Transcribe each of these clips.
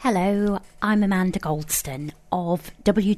Hello, I'm Amanda Goldston of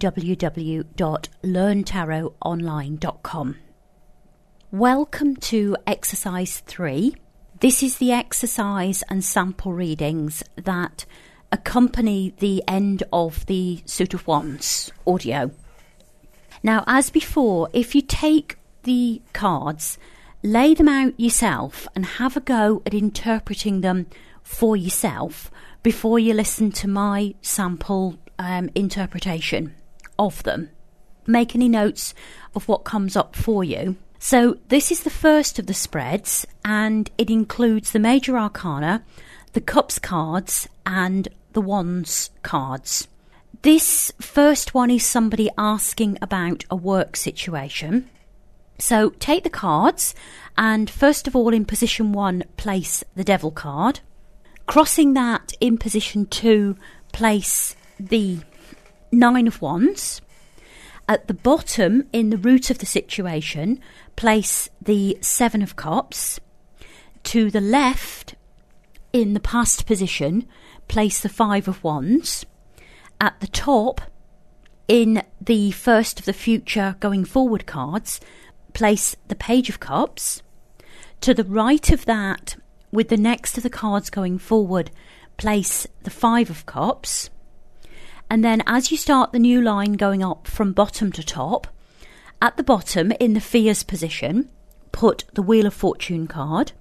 www.learntarotonline.com. Welcome to exercise 3. This is the exercise and sample readings that accompany the end of the Suit of Wands audio. Now, as before, if you take the cards, lay them out yourself and have a go at interpreting them for yourself before you listen to my sample interpretation of them. Make any notes of what comes up for you. So this is the first of the spreads, and it includes the Major Arcana, the Cups cards and the Wands cards. This first one is somebody asking about a work situation. So take the cards and first of all in position 1 place the Devil card. Crossing that in position 2 place the Nine of Wands. At the bottom in the root of the situation place the Seven of Cups. To the left in the past position place the Five of Wands. At the top in the first of the future going forward cards place the Page of Cups. To the right of that, with the next of the cards going forward, place the Five of Cups. And then as you start the new line going up from bottom to top, at the bottom in the Fears position, put the Wheel of Fortune card.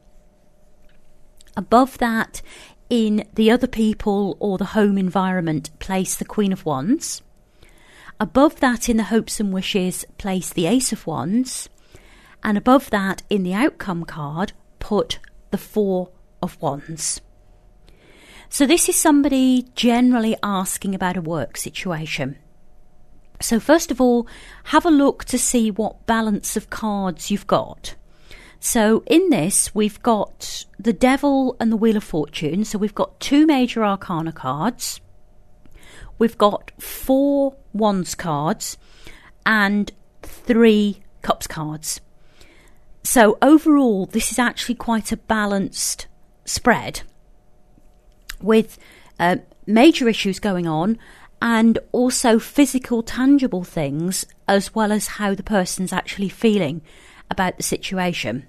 Above that, in the Other People or the Home environment, place the Queen of Wands. Above that in the Hopes and Wishes, place the Ace of Wands. And above that in the Outcome card, put the Four of Wands. So this is somebody generally asking about a work situation. So first of all, have a look to see what balance of cards you've got. So in this, we've got the Devil and the Wheel of Fortune. So we've got 2 Major Arcana cards. We've got 4 Wands cards and 3 Cups cards. So overall, this is actually quite a balanced spread with major issues going on and also physical, tangible things, as well as how the person's actually feeling about the situation.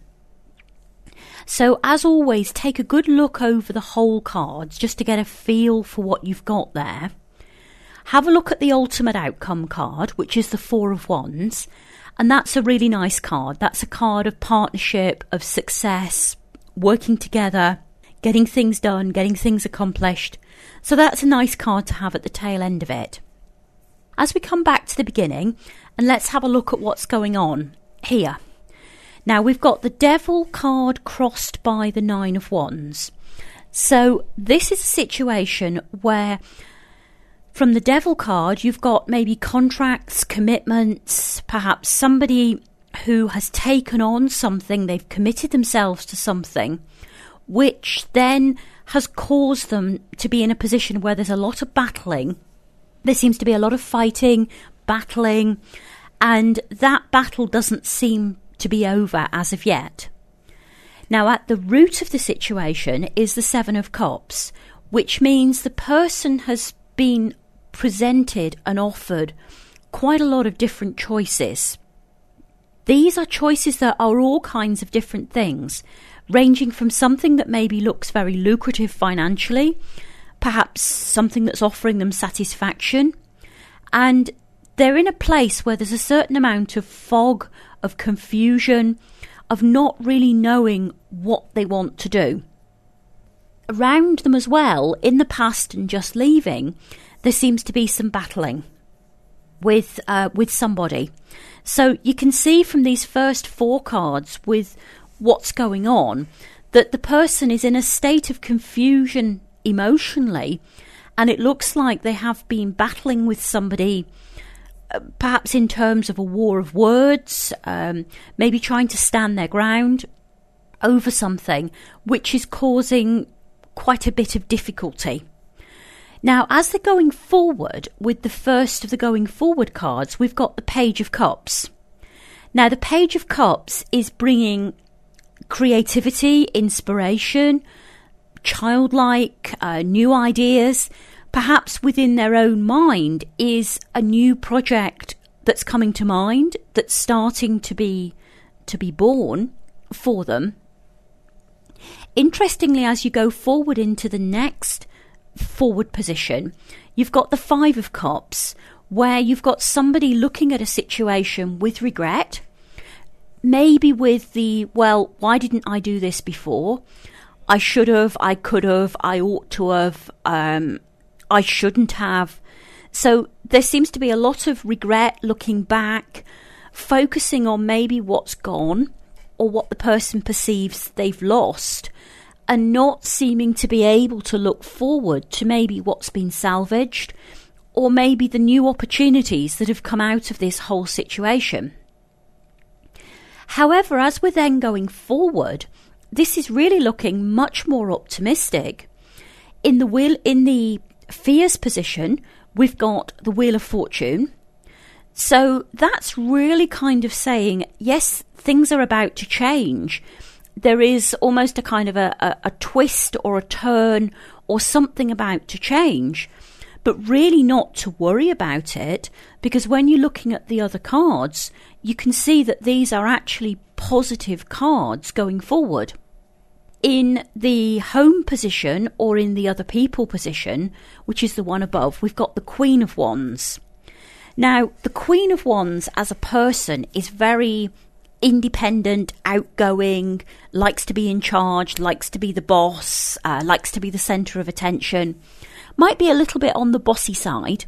So as always, take a good look over the whole cards just to get a feel for what you've got there. Have a look at the Ultimate Outcome card, which is the Four of Wands. And that's a really nice card. That's a card of partnership, of success, working together, getting things done, getting things accomplished. So that's a nice card to have at the tail end of it. As we come back to the beginning, and let's have a look at what's going on here. Now we've got the Devil card crossed by the Nine of Wands. So this is a situation where from the Devil card, you've got maybe contracts, commitments, perhaps somebody who has taken on something, they've committed themselves to something, which then has caused them to be in a position where there's a lot of battling. There seems to be a lot of fighting, battling, and that battle doesn't seem to be over as of yet. Now, at the root of the situation is the Seven of Cups, which means the person has been presented and offered quite a lot of different choices. These are choices that are all kinds of different things, ranging from something that maybe looks very lucrative financially, perhaps something that's offering them satisfaction, and they're in a place where there's a certain amount of fog, of confusion, of not really knowing what they want to do. Around them as well, in the past and just leaving, there seems to be some battling with somebody. So you can see from these first 4 cards with what's going on that the person is in a state of confusion emotionally, and it looks like they have been battling with somebody, perhaps in terms of a war of words, maybe trying to stand their ground over something, which is causing quite a bit of difficulty. Now, as they're going forward with the first of the going forward cards, we've got the Page of Cups. Now, the Page of Cups is bringing creativity, inspiration, childlike, new ideas, perhaps within their own mind is a new project that's coming to mind, that's starting to be born for them. Interestingly, as you go forward into the next forward position, you've got the Five of Cups, where you've got somebody looking at a situation with regret, maybe with the, well, why didn't I do this before? I should have, I could have, I ought to have, I shouldn't have. So there seems to be a lot of regret, looking back, focusing on maybe what's gone or what the person perceives they've lost, and not seeming to be able to look forward to maybe what's been salvaged, or maybe the new opportunities that have come out of this whole situation. However, as we're then going forward, this is really looking much more optimistic. In the fears position, we've got the Wheel of Fortune. So that's really kind of saying, yes, things are about to change. There is almost a kind of a twist or a turn or something about to change, but really not to worry about it, because when you're looking at the other cards, you can see that these are actually positive cards going forward. In the home position, or in the other people position, which is the one above, we've got the Queen of Wands. Now, the Queen of Wands as a person is very independent, outgoing, likes to be in charge, likes to be the boss, likes to be the centre of attention, might be a little bit on the bossy side.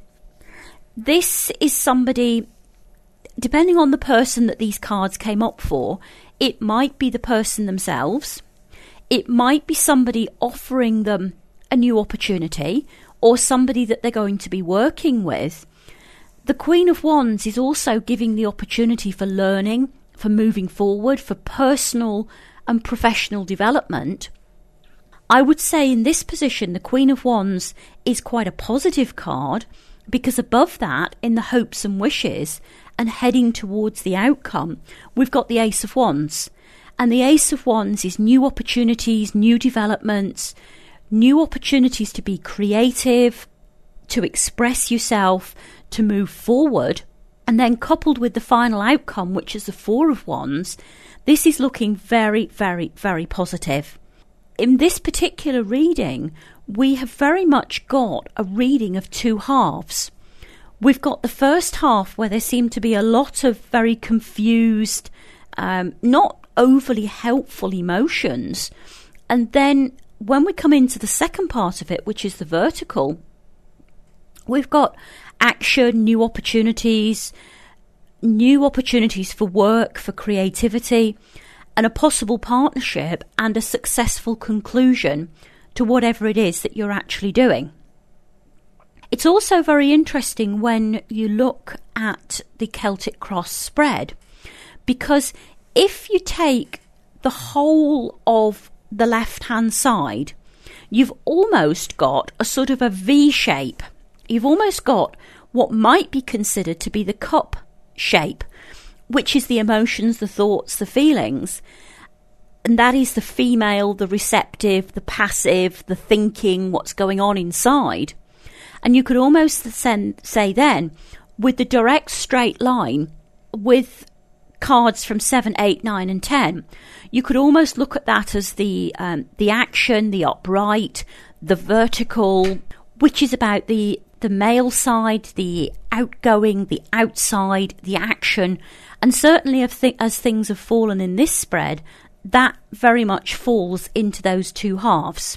This is somebody, depending on the person that these cards came up for, it might be the person themselves. It might be somebody offering them a new opportunity, or somebody that they're going to be working with. The Queen of Wands is also giving the opportunity for learning, for moving forward, for personal and professional development. I would say in this position, the Queen of Wands is quite a positive card, because above that, in the hopes and wishes and heading towards the outcome, we've got the Ace of Wands. And the Ace of Wands is new opportunities, new developments, new opportunities to be creative, to express yourself, to move forward. And then coupled with the final outcome, which is the Four of Wands, this is looking very, very, very positive. In this particular reading, we have very much got a reading of two halves. We've got the first half where there seem to be a lot of very confused, not overly helpful emotions. And then when we come into the second part of it, which is the vertical, we've got action, new opportunities for work, for creativity, and a possible partnership and a successful conclusion to whatever it is that you're actually doing. It's also very interesting when you look at the Celtic Cross spread, because if you take the whole of the left-hand side, you've almost got a sort of a V shape. You've almost got what might be considered to be the cup shape, which is the emotions, the thoughts, the feelings. And that is the female, the receptive, the passive, the thinking, what's going on inside. And you could almost say then, with the direct straight line, with cards from 7, 8, 9 and 10, you could almost look at that as the action, the upright, the vertical, which is about the male side, the outgoing, the outside, the action. And certainly as things have fallen in this spread, that very much falls into those two halves.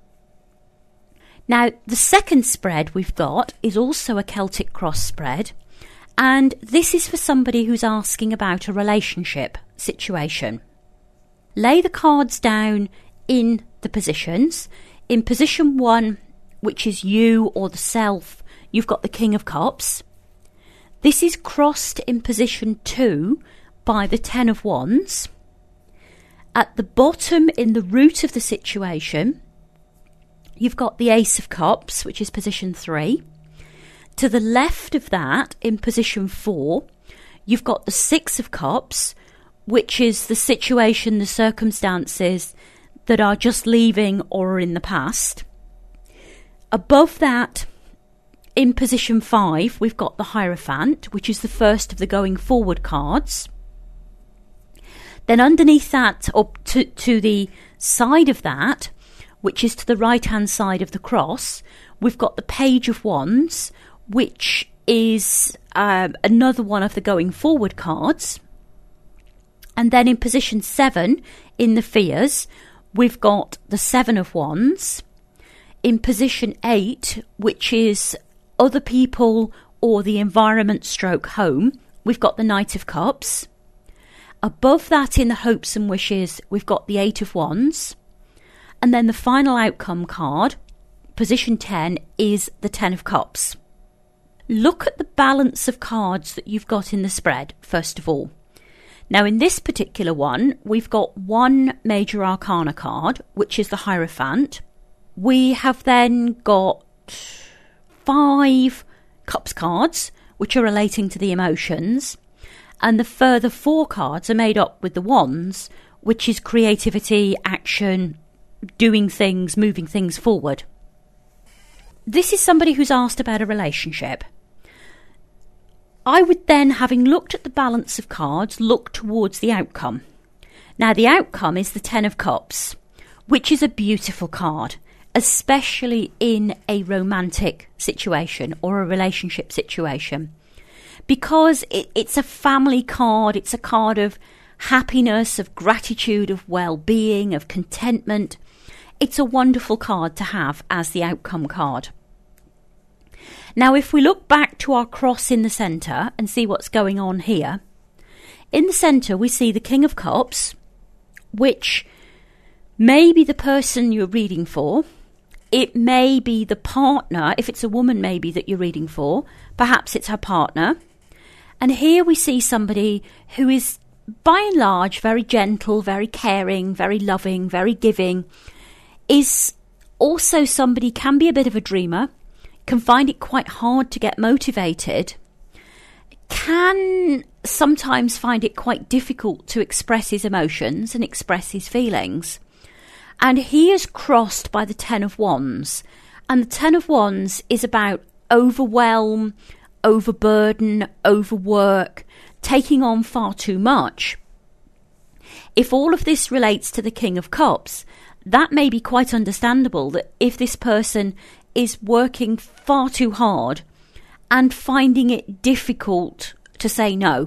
Now, the second spread we've got is also a Celtic Cross spread, and this is for somebody who's asking about a relationship situation. Lay the cards down in the positions. In position 1, which is you or the self, you've got the King of Cups. This is crossed in position 2 by the Ten of Wands. At the bottom, in the root of the situation, you've got the Ace of Cups, which is position 3. To the left of that, in position 4, you've got the Six of Cups, which is the situation, the circumstances that are just leaving or are in the past. Above that, in position 5, we've got the Hierophant, which is the first of the going forward cards. Then underneath that, up to the side of that, which is to the right-hand side of the cross, we've got the Page of Wands, which is another one of the going forward cards. And then in position 7, in the Fears, we've got the Seven of Wands. In position 8, which is other people or the environment stroke home, we've got the Knight of Cups. Above that in the Hopes and Wishes, we've got the Eight of Wands. And then the final outcome card, position 10, is the Ten of Cups. Look at the balance of cards that you've got in the spread, first of all. Now, in this particular one, we've got one Major Arcana card, which is the Hierophant. We have then got 5 Cups cards, which are relating to the emotions. And the further 4 cards are made up with the Wands, which is creativity, action, doing things, moving things forward. This is somebody who's asked about a relationship. I would then, having looked at the balance of cards, look towards the outcome. Now, the outcome is the Ten of Cups, which is a beautiful card, especially in a romantic situation or a relationship situation, because it's a family card, it's a card of happiness, of gratitude, of well-being, of contentment. It's a wonderful card to have as the outcome card. Now, if we look back to our cross in the centre and see what's going on here, in the centre we see the King of Cups, which may be the person you're reading for. It may be the partner, if it's a woman maybe that you're reading for, perhaps it's her partner. And here we see somebody who is, by and large, very gentle, very caring, very loving, very giving, is also somebody, can be a bit of a dreamer, can find it quite hard to get motivated, can sometimes find it quite difficult to express his emotions and express his feelings. And he is crossed by the Ten of Wands. And the Ten of Wands is about overwhelm, overburden, overwork, taking on far too much. If all of this relates to the King of Cups, that may be quite understandable, that if this person is working far too hard and finding it difficult to say no.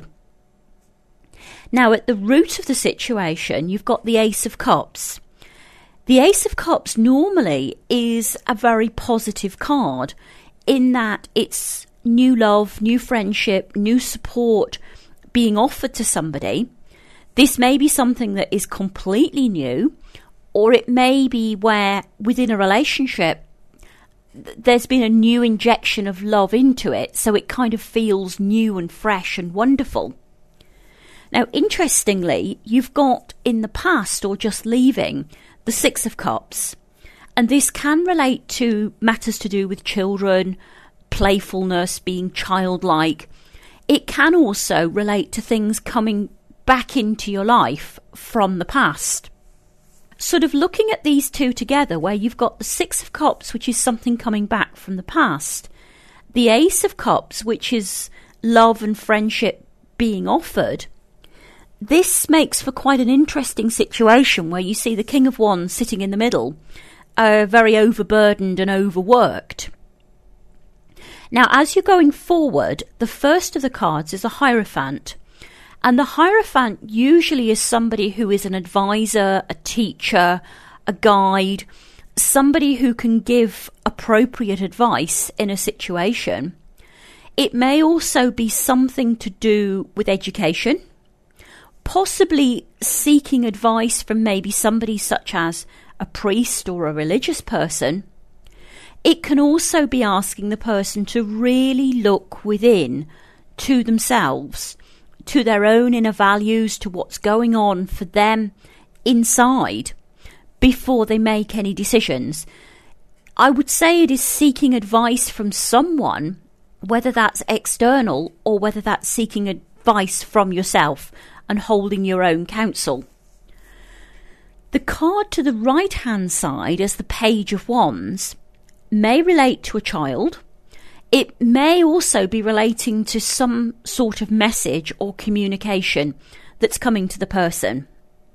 Now, at the root of the situation, you've got the Ace of Cups. The Ace of Cups normally is a very positive card in that it's new love, new friendship, new support being offered to somebody. This may be something that is completely new, or it may be where within a relationship there's been a new injection of love into it, so it kind of feels new and fresh and wonderful. Now, interestingly, you've got in the past or just leaving the Six of Cups, and this can relate to matters to do with children, playfulness, being childlike. It can also relate to things coming back into your life from the past. Sort of looking at these two together, where you've got the Six of Cups, which is something coming back from the past, the Ace of Cups, which is love and friendship being offered, this makes for quite an interesting situation where you see the King of Wands sitting in the middle, very overburdened and overworked. Now, as you're going forward, the first of the cards is a Hierophant. And the Hierophant usually is somebody who is an advisor, a teacher, a guide, somebody who can give appropriate advice in a situation. It may also be something to do with education, possibly seeking advice from maybe somebody such as a priest or a religious person. It can also be asking the person to really look within to themselves, to their own inner values, to what's going on for them inside before they make any decisions. I would say it is seeking advice from someone, whether that's external or whether that's seeking advice from yourself and holding your own counsel. The card to the right-hand side as the Page of Wands may relate to a child. It may also be relating to some sort of message or communication that's coming to the person.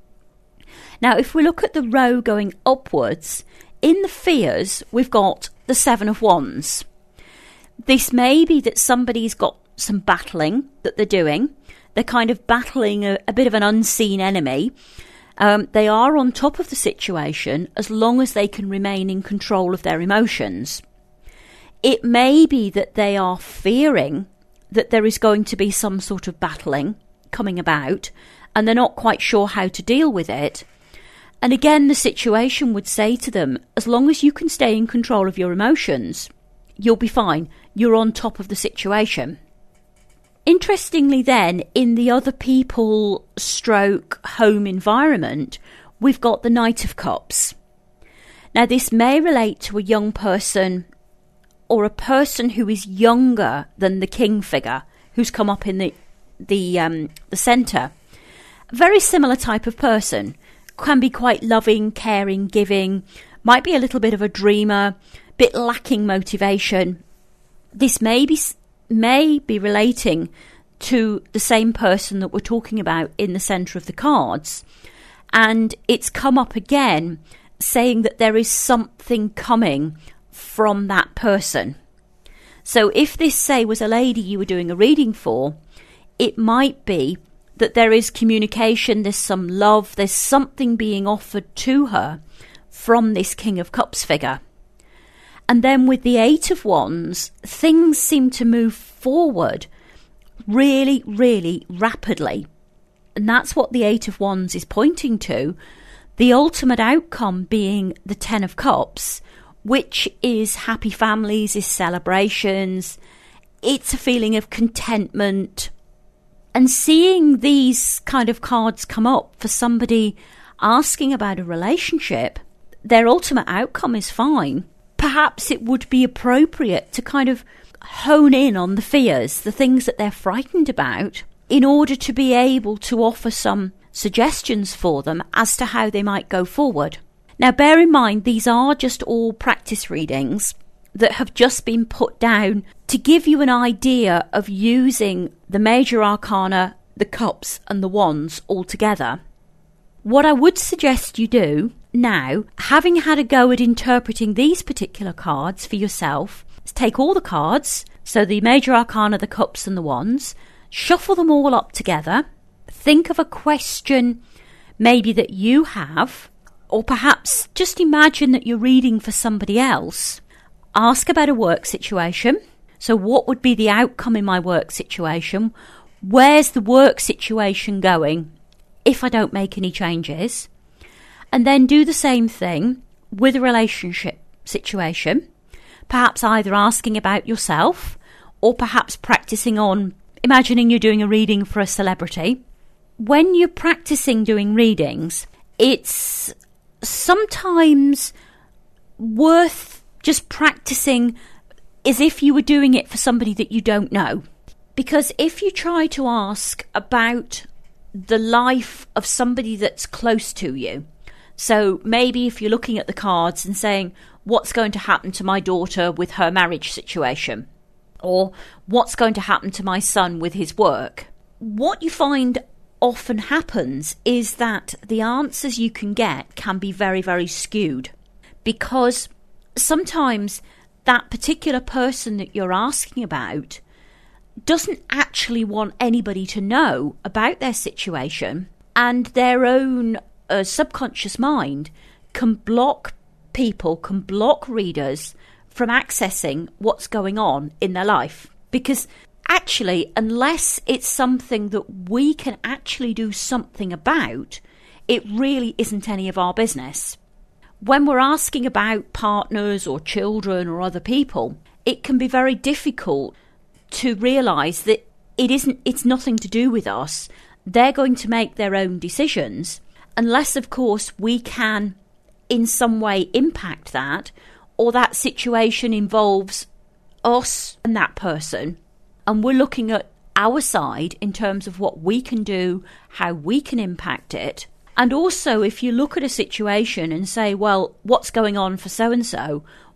Now, if we look at the row going upwards, in the fears, we've got the Seven of Wands. This may be that somebody's got some battling that they're doing. They're kind of battling a bit of an unseen enemy. They are on top of the situation as long as they can remain in control of their emotions. It may be that they are fearing that there is going to be some sort of battling coming about, and they're not quite sure how to deal with it. And again, the situation would say to them, as long as you can stay in control of your emotions, you'll be fine. You're on top of the situation. Interestingly then, in the other people / home environment, we've got the Knight of Cups. Now, this may relate to a young person or a person who is younger than the king figure who's come up in the centre. A very similar type of person. Can be quite loving, caring, giving, might be a little bit of a dreamer, bit lacking motivation. This may be relating to the same person that we're talking about in the centre of the cards. And it's come up again saying that there is something coming from that person. So if this, say, was a lady you were doing a reading for, it might be that there is communication, there's some love, there's something being offered to her from this King of Cups figure. And then with the Eight of Wands, things seem to move forward really, really rapidly. And that's what the Eight of Wands is pointing to. The ultimate outcome being the Ten of Cups, which is happy families, is celebrations. It's a feeling of contentment. And seeing these kind of cards come up for somebody asking about a relationship, their ultimate outcome is fine. Perhaps it would be appropriate to kind of hone in on the fears, the things that they're frightened about, in order to be able to offer some suggestions for them as to how they might go forward. Now, bear in mind, these are just all practice readings that have just been put down to give you an idea of using the major arcana, the cups and the wands all together. What I would suggest you do now, having had a go at interpreting these particular cards for yourself, is take all the cards, so the major arcana, the cups and the wands, shuffle them all up together, think of a question maybe that you have, or perhaps just imagine that you're reading for somebody else. Ask about a work situation. So what would be the outcome in my work situation? Where's the work situation going if I don't make any changes? And then do the same thing with a relationship situation. Perhaps either asking about yourself or perhaps practicing on imagining you're doing a reading for a celebrity. When you're practicing doing readings, it's sometimes worth just practicing as if you were doing it for somebody that you don't know. Because if you try to ask about the life of somebody that's close to you, so maybe if you're looking at the cards and saying, what's going to happen to my daughter with her marriage situation? Or what's going to happen to my son with his work? What you find often happens is that the answers you can get can be very, very skewed. Because sometimes that particular person that you're asking about doesn't actually want anybody to know about their situation, and their own subconscious mind can block people, can block readers from accessing what's going on in their life. Because actually, unless it's something that we can actually do something about, it really isn't any of our business. When we're asking about partners or children or other people, it can be very difficult to realise that it's nothing to do with us. They're going to make their own decisions, unless, of course, we can in some way impact that, or that situation involves us and that person, and we're looking at our side in terms of what we can do, how we can impact it. And also, if you look at a situation and say, well, what's going on for so-and-so?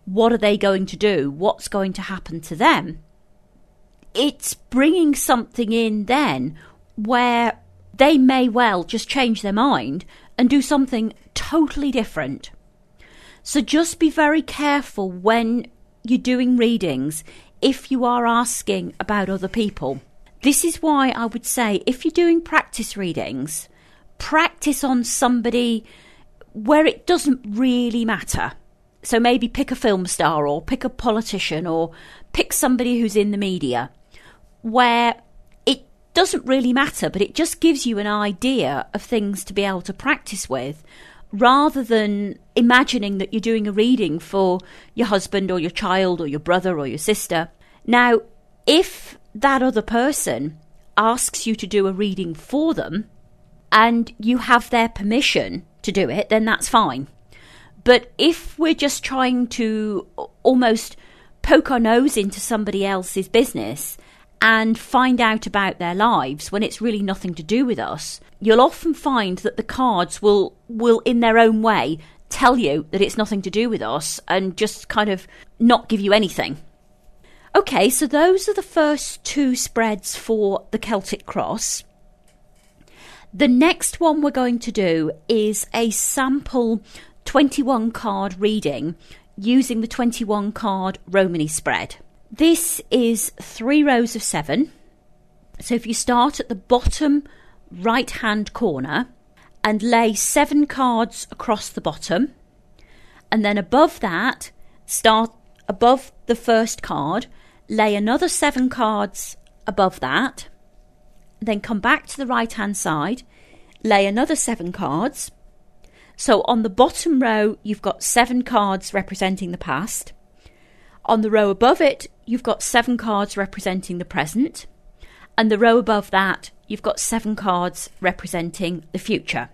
what are they going to do? What's going to happen to them? It's bringing something in then where they may well just change their mind and do something totally different. So just be very careful when you're doing readings if you are asking about other people. This is why I would say if you're doing practice readings, practice on somebody where it doesn't really matter. So maybe pick a film star or pick a politician or pick somebody who's in the media where it doesn't really matter, but it just gives you an idea of things to be able to practice with, rather than imagining that you're doing a reading for your husband or your child or your brother or your sister. Now, if that other person asks you to do a reading for them and you have their permission to do it, then that's fine. But if we're just trying to almost poke our nose into somebody else's business and find out about their lives when it's really nothing to do with us, you'll often find that the cards will in their own way tell you that it's nothing to do with us and just kind of not give you anything. Okay, so those are the first two spreads for the Celtic Cross. The next one we're going to do is a sample 21 card reading using the 21 card Romany spread. This is 3 rows of 7. So if you start at the bottom right hand corner and lay 7 cards across the bottom, and then above that, start above the first card, lay another 7 cards above that, then come back to the right hand side, lay another 7 cards. So on the bottom row, you've got 7 cards representing the past. On the row above it, you've got 7 cards representing the present. And the row above that, you've got 7 cards representing the future.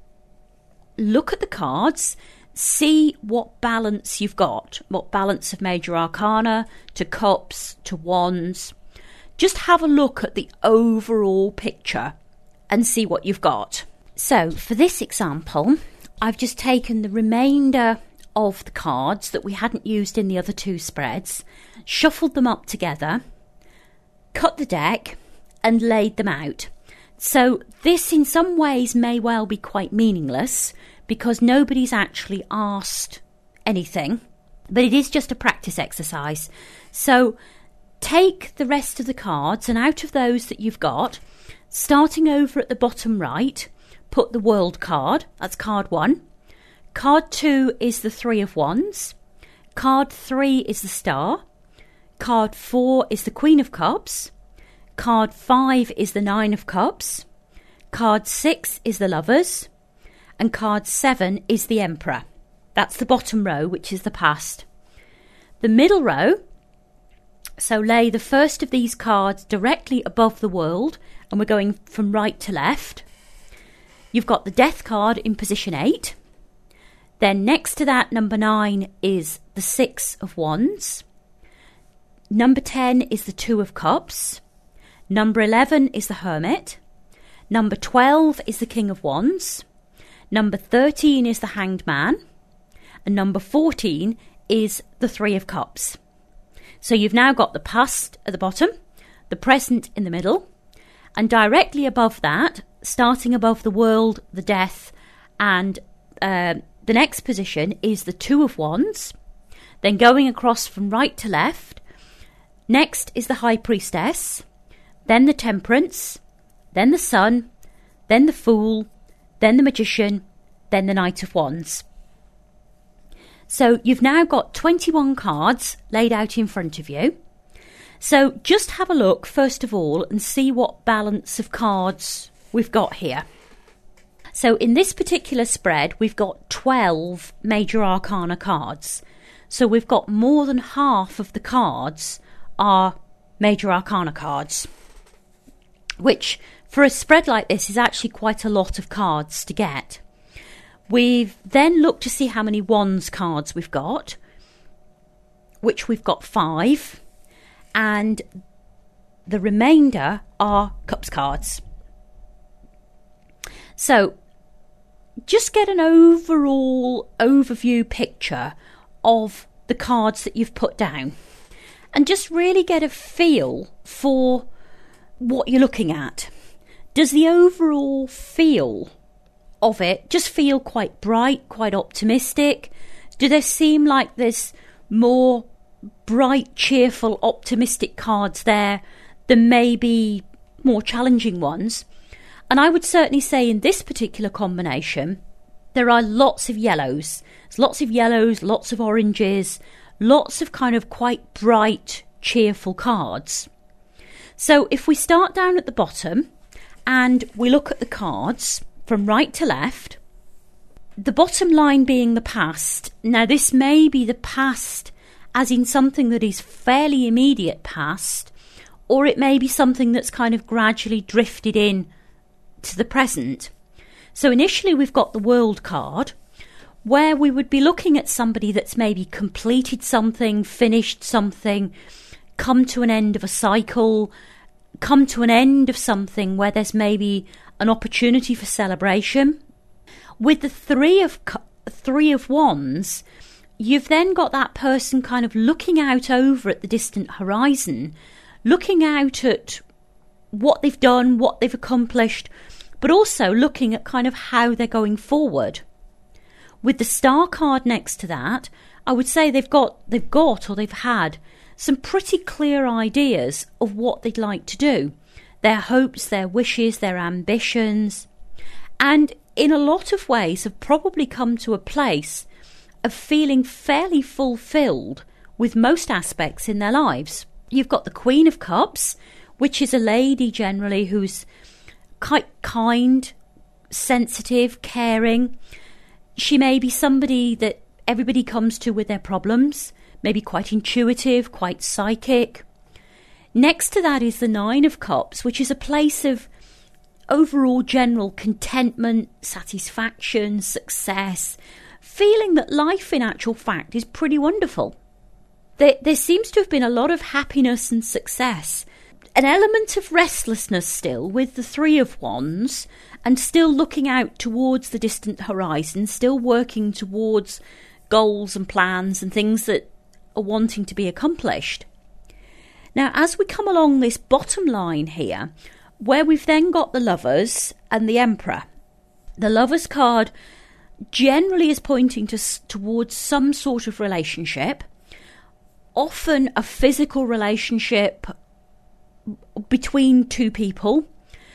Look at the cards, see what balance you've got, what balance of major arcana to cups to wands. Just have a look at the overall picture and see what you've got. So for this example, I've just taken the remainder of the cards that we hadn't used in the other 2 spreads, shuffled them up together, cut the deck and laid them out. So this in some ways may well be quite meaningless because nobody's actually asked anything, but it is just a practice exercise. So take the rest of the cards and out of those that you've got, starting over at the bottom right, put the World card, that's card 1. Card 2 is the 3 of Wands. Card 3 is the Star. Card 4 is the Queen of Cups. Card 5 is the 9 of Cups. Card 6 is the Lovers. And card 7 is the Emperor. That's the bottom row, which is the past. The middle row, so lay the first of these cards directly above the World, and we're going from right to left. You've got the Death card in position 8. Then next to that, number 9 is the 6 of Wands. Number 10 is the 2 of Cups. Number 11 is the Hermit. Number 12 is the King of Wands. Number 13 is the Hanged Man. And number 14 is the 3 of Cups. So you've now got the past at the bottom, the present in the middle, and directly above that, starting above the World, the Death, and the next position is the 2 of Wands. Then going across from right to left, next is the High Priestess, then the Temperance, then the Sun, then the Fool, then the Magician, then the Knight of Wands. So you've now got 21 cards laid out in front of you. So just have a look first of all and see what balance of cards we've got here. So in this particular spread, we've got 12 major arcana cards. So we've got more than half of the cards are major arcana cards, which for a spread like this is actually quite a lot of cards to get. We've then looked to see how many wands cards we've got, which we've got 5, and the remainder are cups cards. So just get an overall overview picture of the cards that you've put down and just really get a feel for what you're looking at. Does the overall feel of it just feel quite bright, quite optimistic? Do there seem like there's more bright, cheerful, optimistic cards there than maybe more challenging ones? And I would certainly say in this particular combination, there are lots of yellows. There's lots of yellows, lots of oranges, lots of kind of quite bright, cheerful cards. So if we start down at the bottom and we look at the cards from right to left, the bottom line being the past. Now this may be the past as in something that is fairly immediate past, or it may be something that's kind of gradually drifted in to the present. So initially we've got the World card, where we would be looking at somebody that's maybe completed something, finished something, come to an end of a cycle, come to an end of something where there's maybe an opportunity for celebration. With the Three of Wands, you've then got that person kind of looking out over at the distant horizon, looking out at what they've done, what they've accomplished, but also looking at kind of how they're going forward. With the Star card next to that, I would say they've had some pretty clear ideas of what they'd like to do, their hopes, their wishes, their ambitions, and in a lot of ways have probably come to a place of feeling fairly fulfilled with most aspects in their lives. You've got the Queen of Cups, which is a lady generally who's quite kind, sensitive, caring. She may be somebody that everybody comes to with their problems, maybe quite intuitive, quite psychic. Next to that is the Nine of Cups, which is a place of overall general contentment, satisfaction, success, feeling that life in actual fact is pretty wonderful. There seems to have been a lot of happiness and success, an element of restlessness still with the Three of Wands, and still looking out towards the distant horizon, still working towards goals and plans and things that are wanting to be accomplished. Now, as we come along this bottom line here, where we've then got the Lovers and the Emperor, the Lovers card generally is pointing towards some sort of relationship, often a physical relationship between two people.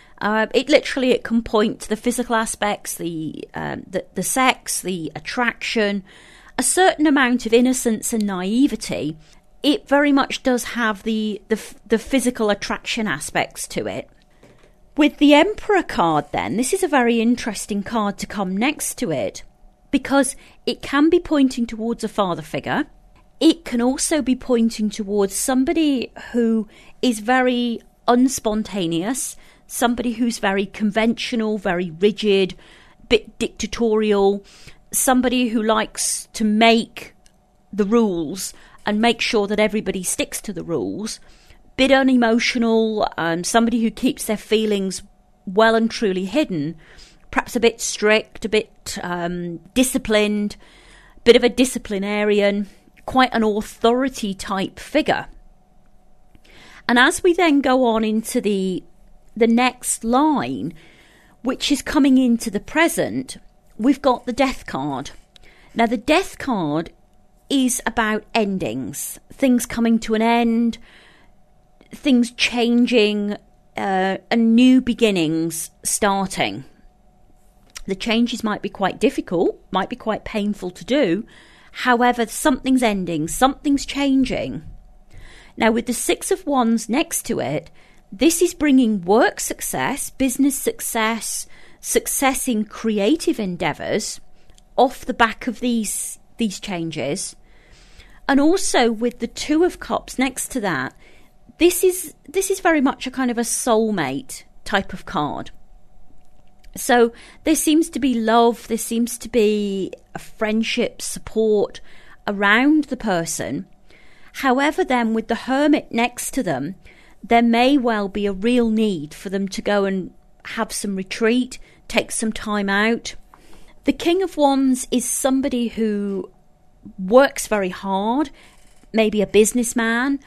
It can point to the physical aspects, the sex, the attraction, a certain amount of innocence and naivety. It very much does have the physical attraction aspects to it. With the Emperor card then, this is a very interesting card to come next to it, because it can be pointing towards a father figure. It can also be pointing towards somebody who is very unspontaneous, somebody who's very conventional, very rigid, bit dictatorial, somebody who likes to make the rules and make sure that everybody sticks to the rules, bit unemotional, somebody who keeps their feelings well and truly hidden, perhaps a bit strict, a bit disciplined, bit of a disciplinarian, quite an authority type figure. And as we then go on into the next line, which is coming into the present, we've got the Death card. Now, the Death card is about endings, things coming to an end, things changing, and new beginnings starting. The changes might be quite difficult, might be quite painful to do. However, something's ending, something's changing. Now, with the Six of Wands next to it, this is bringing work success, business success, success in creative endeavours off the back of these changes. And also with the Two of Cups next to that, this is very much a kind of a soulmate type of card. So there seems to be love, there seems to be a friendship, support around the person. However, then with the Hermit next to them, there may well be a real need for them to go and have some retreat, take some time out. The King of Wands is somebody who works very hard, maybe a businessman,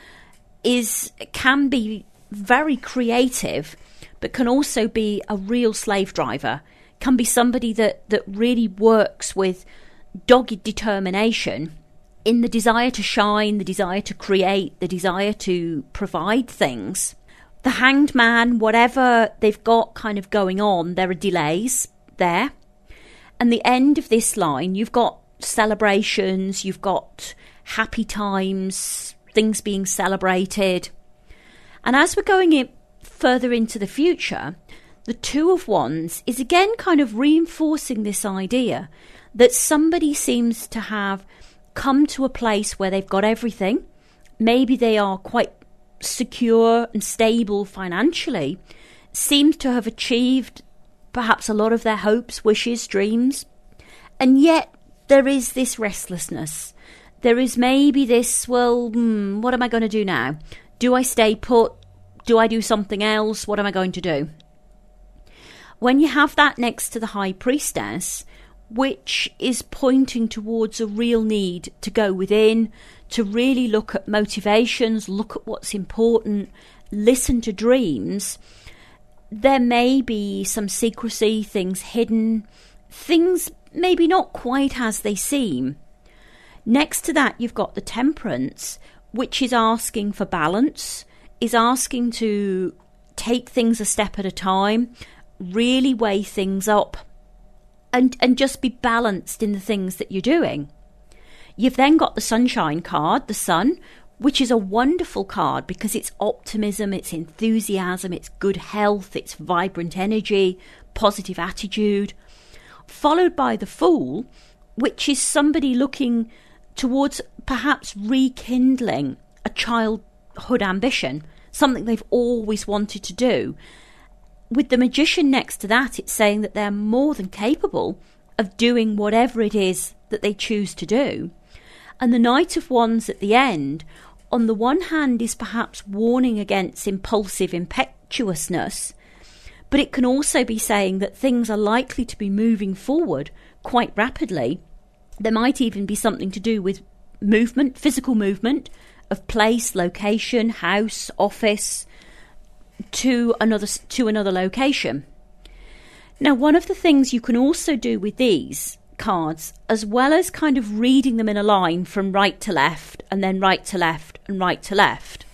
can be very creative, but can also be a real slave driver, can be somebody that really works with dogged determination in the desire to shine, the desire to create, the desire to provide things. The Hanged Man, whatever they've got kind of going on, there are delays there. And the end of this line, you've got celebrations, you've got happy times, things being celebrated. And as we're going further into the future, the Two of Wands is again kind of reinforcing this idea that somebody seems to have come to a place where they've got everything. Maybe they are quite secure and stable financially, seems to have achieved perhaps a lot of their hopes, wishes, dreams, and yet there is this restlessness. There is maybe this, what am I going to do now? Do I stay put? Do I do something else? What am I going to do? When you have that next to the High Priestess, which is pointing towards a real need to go within, to really look at motivations, look at what's important, listen to dreams, there may be some secrecy, things hidden, things maybe not quite as they seem. Next to that, you've got the Temperance, which is asking for balance, is asking to take things a step at a time, really weigh things up, and just be balanced in the things that you're doing. You've then got the Sunshine card, the Sun, which is a wonderful card because it's optimism, it's enthusiasm, it's good health, it's vibrant energy, positive attitude, followed by the Fool, which is somebody looking towards perhaps rekindling a childhood ambition, something they've always wanted to do. With the Magician next to that, it's saying that they're more than capable of doing whatever it is that they choose to do. And the Knight of Wands at the end, on the one hand, is perhaps warning against impulsive impetuousness, but it can also be saying that things are likely to be moving forward quite rapidly. There might even be something to do with movement, physical movement of place, location, house, office, to another location. Now, one of the things you can also do with these cards, as well as kind of reading them in a line from right to left and then right to left and right to left,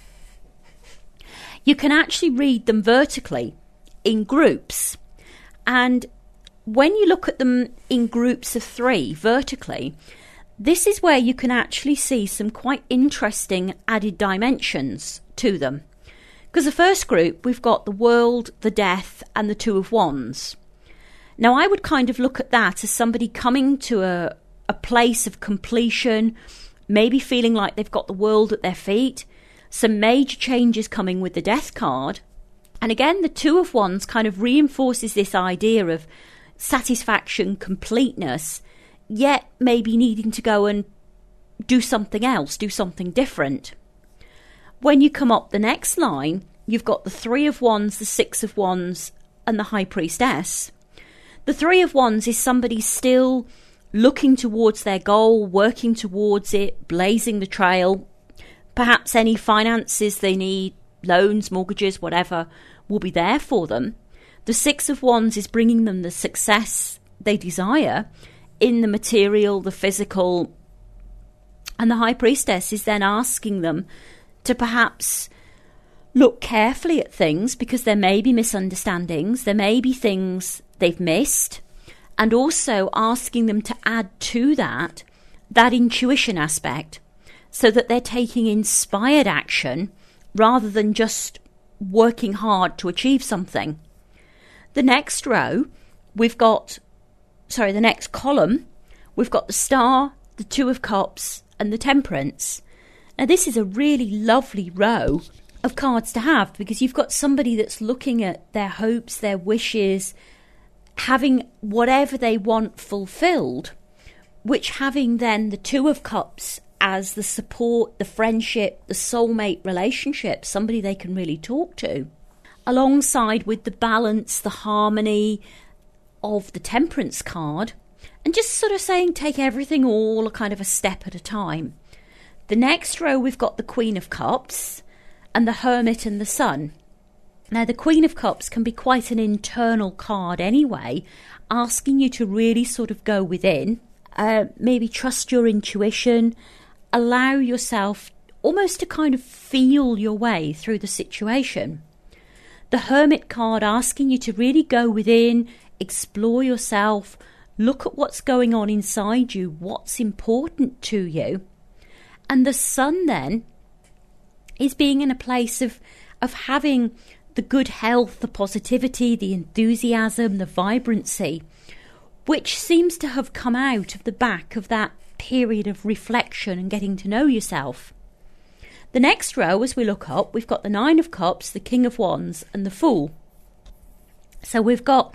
you can actually read them vertically in groups. And when you look at them in groups of 3 vertically, this is where you can actually see some quite interesting added dimensions to them. Because the first group, we've got the World, the Death, and the Two of Wands. Now, I would kind of look at that as somebody coming to a place of completion, maybe feeling like they've got the world at their feet, some major changes coming with the Death card. And again, the Two of Wands kind of reinforces this idea of satisfaction, completeness, yet maybe needing to go and do something else, do something different. When you come up the next line, you've got the Three of Wands, the Six of Wands, and the High Priestess. The Three of Wands is somebody still looking towards their goal, working towards it, blazing the trail. Perhaps any finances they need, loans, mortgages, whatever, will be there for them. The Six of Wands is bringing them the success they desire in the material, the physical. And the High Priestess is then asking them to perhaps look carefully at things, because there may be misunderstandings, there may be things they've missed, and also asking them to add to that intuition aspect, so that they're taking inspired action rather than just working hard to achieve something. The next row, the next column, we've got the Star, the Two of Cups, and the Temperance. Now, this is a really lovely row of cards to have, because you've got somebody that's looking at their hopes, their wishes, having whatever they want fulfilled, which having then the Two of Cups as the support, the friendship, the soulmate relationship, somebody they can really talk to, alongside with the balance, the harmony of the Temperance card. And just sort of saying take everything all kind of a step at a time. The next row we've got the Queen of Cups and the Hermit and the Sun. Now the Queen of Cups can be quite an internal card anyway, asking you to really sort of go within, maybe trust your intuition, allow yourself almost to kind of feel your way through the situation. The Hermit card asking you to really go within, explore yourself, look at what's going on inside you, what's important to you. And the Sun then is being in a place of having the good health, the positivity, the enthusiasm, the vibrancy, which seems to have come out of the back of that period of reflection and getting to know yourself. The next row, as we look up, we've got the Nine of Cups, the King of Wands, and the Fool. So we've got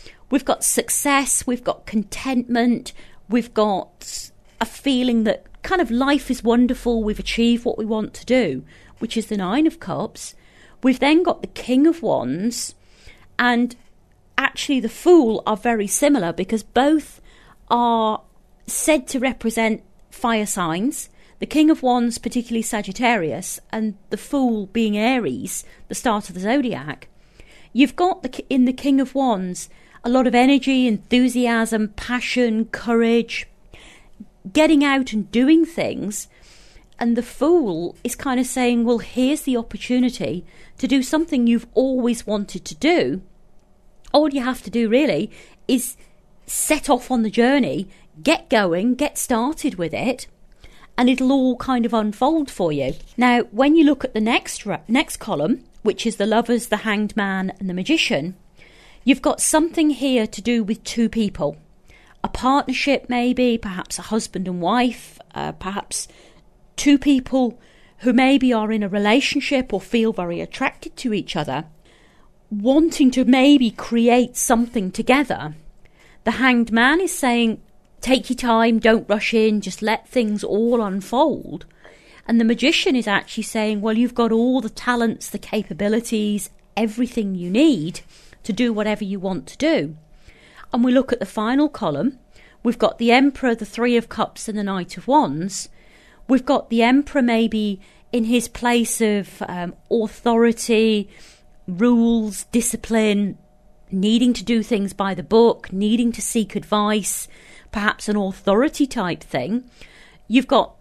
success, we've got contentment, we've got a feeling that kind of life is wonderful, we've achieved what we want to do, which is the Nine of Cups. We've then got the King of Wands, and actually the Fool are very similar because both are said to represent fire signs. The King of Wands, particularly Sagittarius, and the Fool being Aries, the start of the zodiac. You've got in the King of Wands a lot of energy, enthusiasm, passion, courage, getting out and doing things. And the Fool is kind of saying, well, here's the opportunity to do something you've always wanted to do. All you have to do really is set off on the journey, get going, get started with it, and it'll all kind of unfold for you. Now, when you look at the next column, which is the Lovers, the Hanged Man, and the Magician, you've got something here to do with two people. A partnership maybe, perhaps a husband and wife, perhaps two people who maybe are in a relationship or feel very attracted to each other, wanting to maybe create something together. The Hanged Man is saying, take your time, don't rush in, just let things all unfold. And the Magician is actually saying, well, you've got all the talents, the capabilities, everything you need to do whatever you want to do. And we look at the final column. We've got the Emperor, the Three of Cups, and the Knight of Wands. We've got the Emperor maybe in his place of authority, rules, discipline, needing to do things by the book, needing to seek advice, perhaps an authority type thing. You've got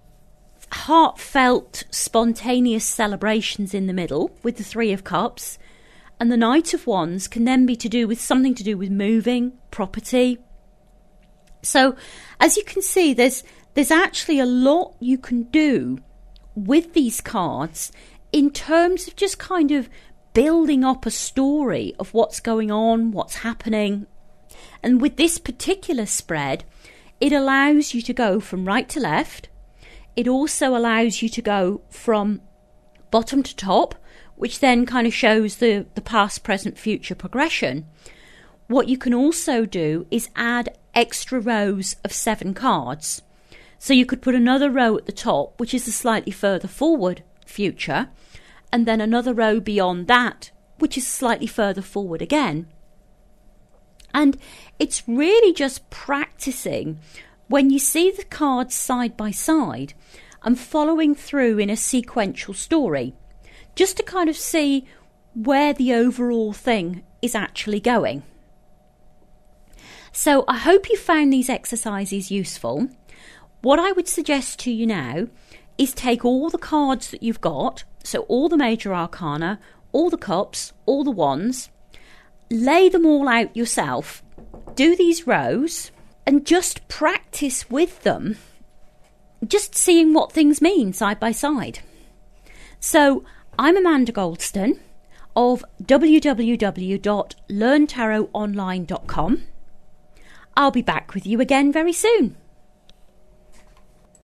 heartfelt, spontaneous celebrations in the middle with the Three of Cups. And the Knight of Wands can then be something to do with moving, property. So, as you can see, there's actually a lot you can do with these cards in terms of just kind of building up a story of what's going on, what's happening. And with this particular spread, it allows you to go from right to left. It also allows you to go from bottom to top, which then kind of shows the past, present, future progression. What you can also do is add extra rows of 7 cards. So you could put another row at the top, which is a slightly further forward future, and then another row beyond that, which is slightly further forward again. And it's really just practicing when you see the cards side by side and following through in a sequential story, just to kind of see where the overall thing is actually going. So I hope you found these exercises useful. What I would suggest to you now is take all the cards that you've got, so all the major arcana, all the cups, all the wands, lay them all out yourself, do these rows, and just practice with them, just seeing what things mean side by side. So I'm Amanda Goldston of www.learntarotonline.com. I'll be back with you again very soon.